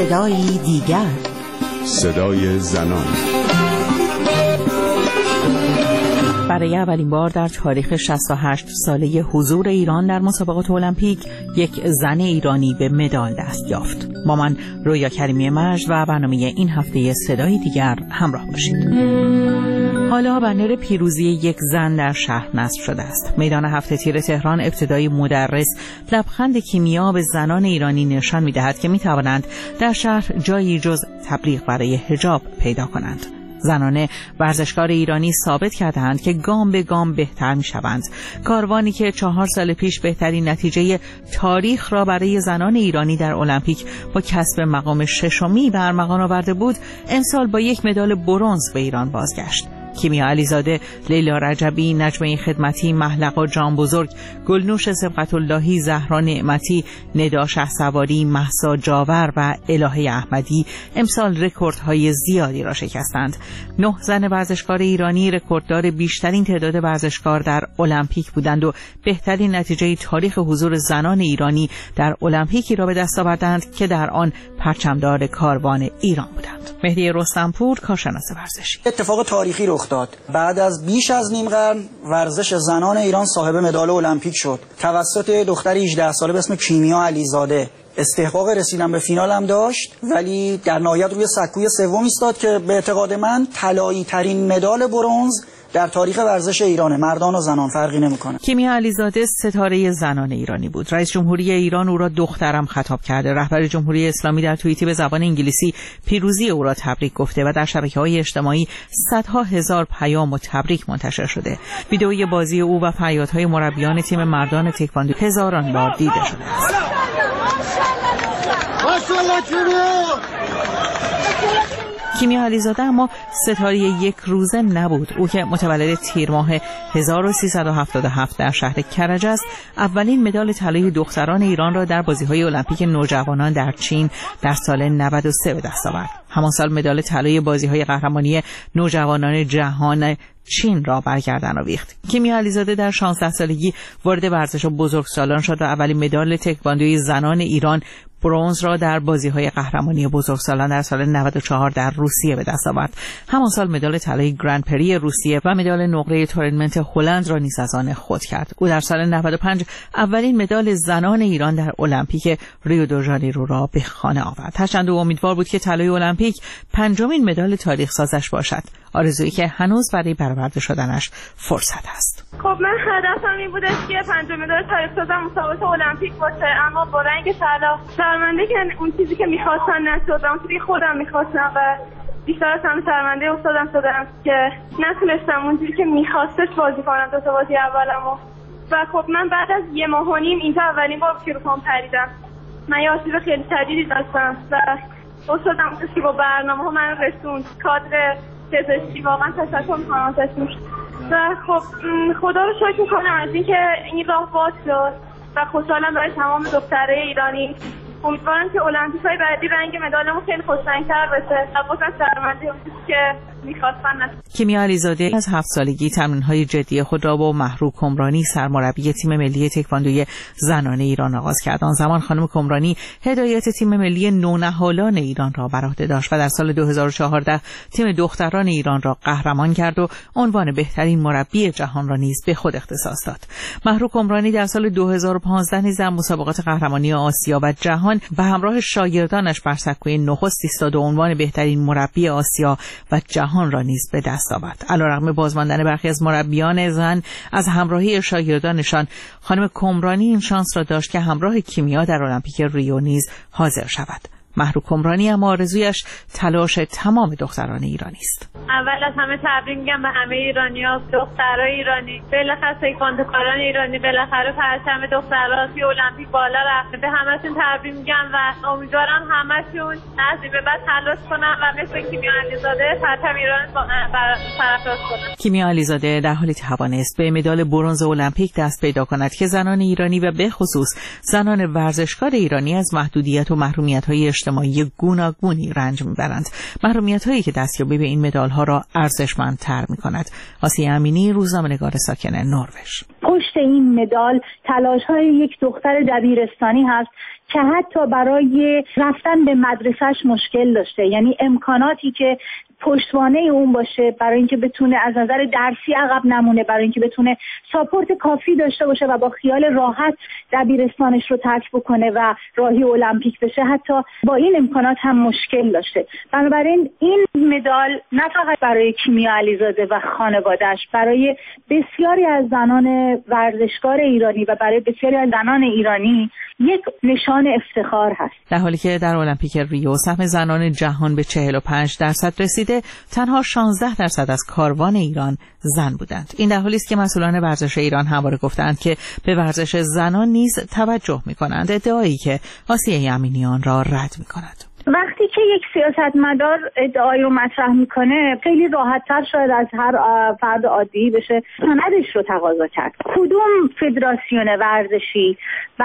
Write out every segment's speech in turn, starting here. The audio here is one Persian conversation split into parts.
صدایی دیگر، صدای زنان. برای اولین بار در تاریخ 68 ساله حضور ایران در مسابقات المپیک یک زن ایرانی به مدال دست یافت. با من رویا کریمی مجد و برنامه این هفته صدای دیگر همراه باشید. حالا بنر پیروزی یک زن در شهر نصب شده است. میدان هفته تیر تهران ابتدای مدرس لبخند کیمیا به زنان ایرانی نشان می‌دهد که می‌توانند در شهر جایی جز تبلیغ برای حجاب پیدا کنند. زنان ورزشکار ایرانی ثابت کردند که گام به گام بهتر می‌شوند. کاروانی که 4 سال پیش بهترین نتیجه تاریخ را برای زنان ایرانی در المپیک با کسب مقام 6می به ارمغان آورده بود، امسال با یک مدال برنز به ایران بازگشت. کیمیا علیزاده، لیلا رجبی، نجمه خدمتی، محلقا جان بزرگ، گلنوش سبقت اللهی، زهرا نعمتی، ندا شهسواری، مهسا جاور و الهه احمدی امسال رکوردهای زیادی را شکستند. 9 زن ورزشکار ایرانی رکورددار بیشترین تعداد ورزشکار در المپیک بودند و بهترین نتیجه تاریخ حضور زنان ایرانی در المپیکی را به دست آوردند که در آن پرچمدار کاروان ایران بودند. مهدی رستمپور، کارشناس ورزشی: اتفاق تاریخی رخ داد. بعد از بیش از نیم قرن ورزش زنان ایران صاحب مدال المپیک شد توسط دختر 18 ساله به اسم کیمیا علیزاده. استحقاق رسیدن به فینال هم داشت، ولی در نهایت روی سکوی سوم ایستاد که به اعتقاد من طلایی ترین مدال برنز در تاریخ ورزش ایرانه. مردان و زنان فرقی نمیکنه. کیمیا علیزاده ستاره زنان ایرانی بود. رئیس جمهوری ایران او را دخترم خطاب کرده. رهبر جمهوری اسلامی در توییتی به زبان انگلیسی پیروزی او را تبریک گفته و در شبکه‌های اجتماعی صدها هزار پیام و تبریک منتشر شده. ویدئوی بازی او و فریادهای مربیان تیم مردان تکواندو هزاران بار دیده شده است. کیمیا علیزاده اما ستاره یک روزه نبود. او که متولد تیر ماه 1377 در شهر کرج است، اولین مدال طلای دختران ایران را در بازی‌های المپیک نوجوانان در چین در سال 93 به دست آورد. همان سال مدال طلای بازی‌های قهرمانی نوجوانان جهان چین را برگردن آویخت. کیمیا علیزاده در 16 سالگی وارد ورزش بزرگسالان شد و اولین مدال تکواندوی زنان ایران برنز را در بازی‌های قهرمانی بزرگسالان در سال 94 در روسیه به دست آورد. همان سال مدال طلای گرند پری روسیه و مدال نقره تورنمنت هلند را نیز از آن خود کرد. او در سال 95 اولین مدال زنان ایران در المپیک ریو دو ژانیرو را به خانه آورد. هرچند او امیدوار بود که طلای المپیک 5مین مدال تاریخ سازش باشد، آرزویی که هنوز برای برآورده شدنش فرصت است. خب من هدفم این بودش که 5مین مدال تاریخ سازم مسابقات المپیک باشه، اما با رنگ طلا شرمنده که اون چیزی که می‌خواستم نشد، اون چیزی که خودم می‌خواستم و بیشتر از همه شرمنده افتادم شدم که نتونستم اونجوری که می‌خواستش بازی کنم 2 تا بازی اولمو. و خب من بعد از 1.5 ماه اینجا اولین بار که رو پام پریدم. من یه آسیب خیلی شدیدی داشتم و افتادم که با برنامه‌ها من رسوند. کادر پزشکی واقعا تشکر می‌کنم ازشون. و خب خدا رو شکر می‌کنم از اینکه این راه باز شد و خوشحالم برای تمام دخترای ایرانی. امیدوارم که المپیک‌های بعدی رنگ مدالمون خیلی خوشرنگ‌تر بشه. بازم شرمنده اون چیزی که می‌خواستم نشد. کیمیا علیزاده از 7 سالگی تمرین‌های جدی خود را با محرو کمرانی سرمربی تیم ملی تکواندوی زنان ایران آغاز کرد. آن زمان خانم کمرانی هدایت تیم ملی نونهالان ایران را بر عهده داشت و در سال 2014 تیم دختران ایران را قهرمان کرد و عنوان بهترین مربی جهان را نیز به خود اختصاص داد. محرو کمرانی در سال 2015 نیز در مسابقات قهرمانی آسیا و جهان به همراه شاگردانش بر سکوی نخست ایستاد و عنوان بهترین مربی آسیا و جهان را نیز به دست آورد. علیرغم بازماندن برخی از مربیان زن از همراهی شاگردانشان، خانم کمرانی این شانس را داشت که همراه کیمیا در المپیک ریو نیز حاضر شود. محرو کمرانی اما آرزویش تلاش تمام دختران ایرانی است. اول از همه تبریک میگم به همه ایرانی‌ها، دخترای ایرانی، بالاخره تکواندوکاران ایرانی، بالاخره پرچم دخترها توی المپیک بالا رفت. به همه‌شون تبریک میگم و امیدوارم همه‌شون از این به بعد تلاش کنن و مثل کیمیا علیزاده پرچم ایران برافراز کنن. کیمیا علیزاده در حالی توانست به مدال برنز المپیک دست پیدا کند که زنان ایرانی و به خصوص زنان ورزشکار ایرانی از محدودیت و محرومیت‌های اجتماعی گوناگونی رنج میبرند. محرومیت‌هایی که دستیابی به این مدال‌ها را ارزشمندتر می‌کند. آسیه امینی، روزنامه‌نگار ساکن نروژ: پشت این مدال تلاش‌های یک دختر دبیرستانی هست که حتی برای رفتن به مدرسهش مشکل داشته. یعنی امکاناتی که پشتوانه اون باشه برای اینکه بتونه از نظر درسی عقب نمونه، برای اینکه بتونه ساپورت کافی داشته باشه و با خیال راحت دبیرستانش رو ترک بکنه و راهی المپیک بشه، حتی با این امکانات هم مشکل داشته. بنابراین این مدال نه فقط برای کیمیا علیزاده و خانواده‌اش، برای بسیاری از زنان ورزشکار ایرانی و برای بسیاری از زنان ایرانی یک نشان افتخار هست. در حالی که در المپیک ریو سهم زنان جهان به 45% رسیده، تنها 16% از کاروان ایران زن بودند. این در حالی است که مسئولان ورزش ایران همواره گفتند که به ورزش زنان نیز توجه می‌کنند، ادعایی که آسیه امینیان را رد می‌کند. وقتی که یک سیاستمدار ادعایی رو مطرح میکنه، خیلی راحت‌تر شاید از هر فرد عادی بشه سندش رو تقاضا کرد. کدوم فدراسیون ورزشی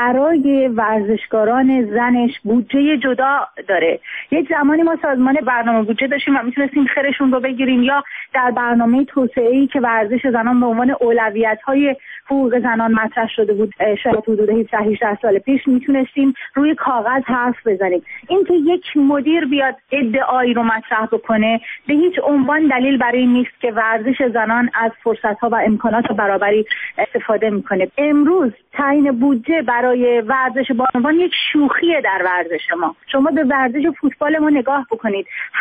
برای ورزشکاران زنش بودجه جدا داره؟ یک زمانی ما سازمان برنامه بودجه داشتیم و میتونستیم خیرشون رو بگیریم، یا در برنامه توسعه‌ای که ورزش زنان به عنوان اولویت‌های حقوق زنان مطرح شده بود شاید حدود 18 سال پیش، میتونستیم روی کاغذ حرف بزنیم. اینکه یک مدیر بیاد ادعایی رو مطرح بکنه به هیچ عنوان دلیل برای این نیست که ورزش زنان از فرصت‌ها و امکانات برابری استفاده میکنه. امروز تعیین بودجه برای ورزش بانوان یک شوخیه در ورزش ما. شما به ورزش فوتبال ما نگاه بکنید.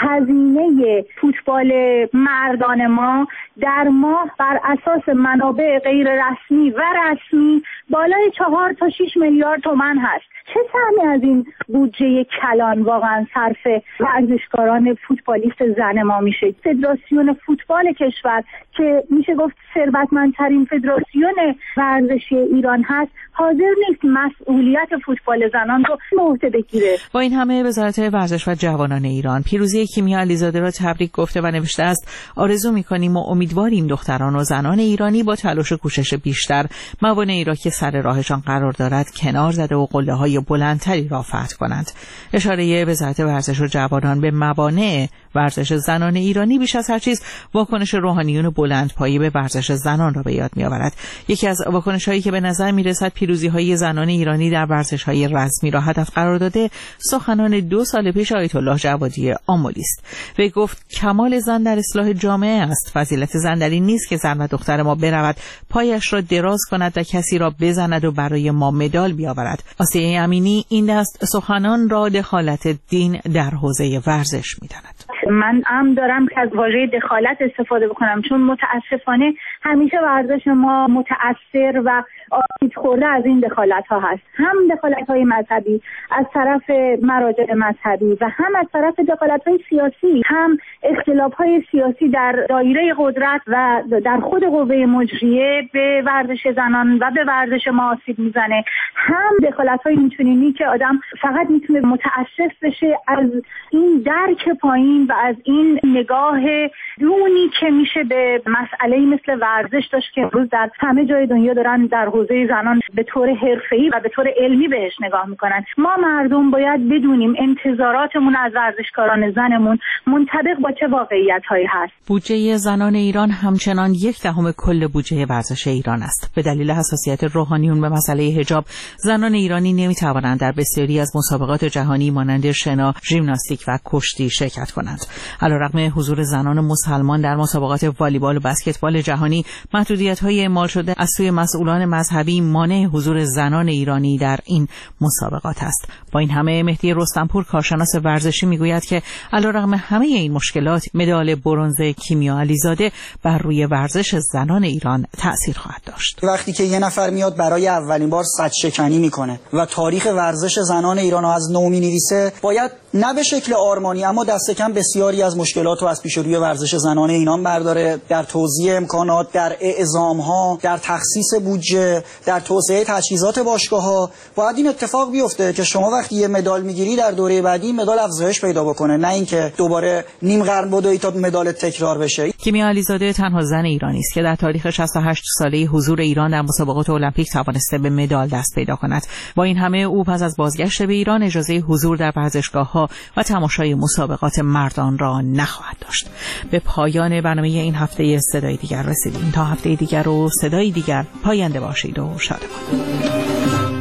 هزینه فوتبال مردان ما در ماه بر اساس منابع غیر رسمی و رسمی بالای 4 تا 6 میلیارد تومان هست. چه سهمی از این بودجه کلان واقعا صرف ورزشکاران فوتبالیست زن ما میشه؟ فدراسیون فوتبال کشور که میشه گفت ثروتمندترین فدراسیون ورزشی ایران هست، حاضر نیست مسئولیت فوتبال زنان رو به عهده بگیره. با این همه وزارت ورزش و جوانان ایران پیروزی کیمیا علیزاده را تبریک گفته و نوشته است: آرزو می‌کنیم و امیدواریم دختران و زنان ایرانی با تلاش و کوشش بیشتر موانعی را که سر راهشان قرار دارد کنار زده و قله‌های بلندتری را فتح کنند. اشاره وزارت ورزش و جوانان به موانع ورزش زنان ایرانی بیش از هر چیز واکنش روحانیون بلندپایه به ورزش زنان را به یاد می‌آورد. یکی از واکنش‌هایی که به نظر می‌رسد پیروزی‌های زنان ایرانی در ورزش‌های رسمی را هدف قرار داده، سخنان 2 سال پیش آیت الله جوادی آملی است. وی گفت کمال زن در اصلاح جامعه است. فضیلت زن در این نیست که زن و دختر ما برود پایش را دراز کند و کسی را بزند و برای ما مدال بیاورد. آسیه امینی این دست سخنان را دخالت دین در حوزه ورزش می‌داند. من دارم که از واژه دخالت استفاده بکنم، چون متاسفانه همیشه ورزش ما متأثر و آسیب خورده از این دخالت ها هست. هم دخالت های مذهبی از طرف مراجع مذهبی و هم از طرف دخالت های سیاسی، هم اختلاف های سیاسی در دایره قدرت و در خود قوه مجریه به ورزش زنان و به ورزش ما آسیب میزنه، هم دخالت های اینچنینی که آدم فقط میتونه متأسف بشه از این درک پایین و از این نگاه دونی که میشه به مسئله مثل ورزش داشت که امروز در همه جای دنیا دارن در حوزه زنان به طور حرفه‌ای و به طور علمی بهش نگاه میکنن. ما مردم باید بدونیم انتظاراتمون از ورزشکاران زنمون منطبق با چه واقعیت‌هایی هست. بودجه زنان ایران همچنان 1/10 کل بودجه ورزش ایران است. به دلیل حساسیت روحانیون به مسئله حجاب، زنان ایرانی نمیتوانند در بسیاری از مسابقات جهانی مانند شنا، ژیمناستیک و کشتی شرکت کنند. علیرغم حضور زنان مسلمان در مسابقات والیبال و بسکتبال جهانی، محدودیت‌های اعمال شده از سوی مسئولان مذهبی مانع حضور زنان ایرانی در این مسابقات است. با این همه مهدی رستمپور کارشناس ورزشی میگوید که علیرغم همه این مشکلات، مدال برنز کیمیا علیزاده بر روی ورزش زنان ایران تأثیر خواهد داشت. وقتی که یه نفر میاد برای اولین بار صدشکنی میکنه و تاریخ ورزش زنان ایران رو از نو مینویسه، باید نه به شکل آرمانی اما دست کم بسیاری از مشکلات رو از پیش روی ورزش زنان ایران برداره، در توزیع امکانات، در اعزام‌ها، در تخصیص بودجه، در توسعه تجهیزات باشگاه‌ها. باید این اتفاق بیفته که شما وقتی یه مدال میگیری در دوره بعدی مدال افزایش پیدا بکنه، نه اینکه دوباره نیم قرن بدوی تا مدال تکرار بشه. کیمیا علیزاده تنها زن ایرانی است که در تاریخ 68 ساله حضور ایران در مسابقات المپیک توانسته به مدال دست پیدا کند. با این همه او پس از بازگشت به ایران اجازه حضور در ورزشگاه‌ها و تماشای مسابقات مردان را نخواهد داشت. به پایان برنامه این هفته صدای دیگر رسیدیم. تا هفته دیگر و صدای دیگر پاینده باشید و شادمان.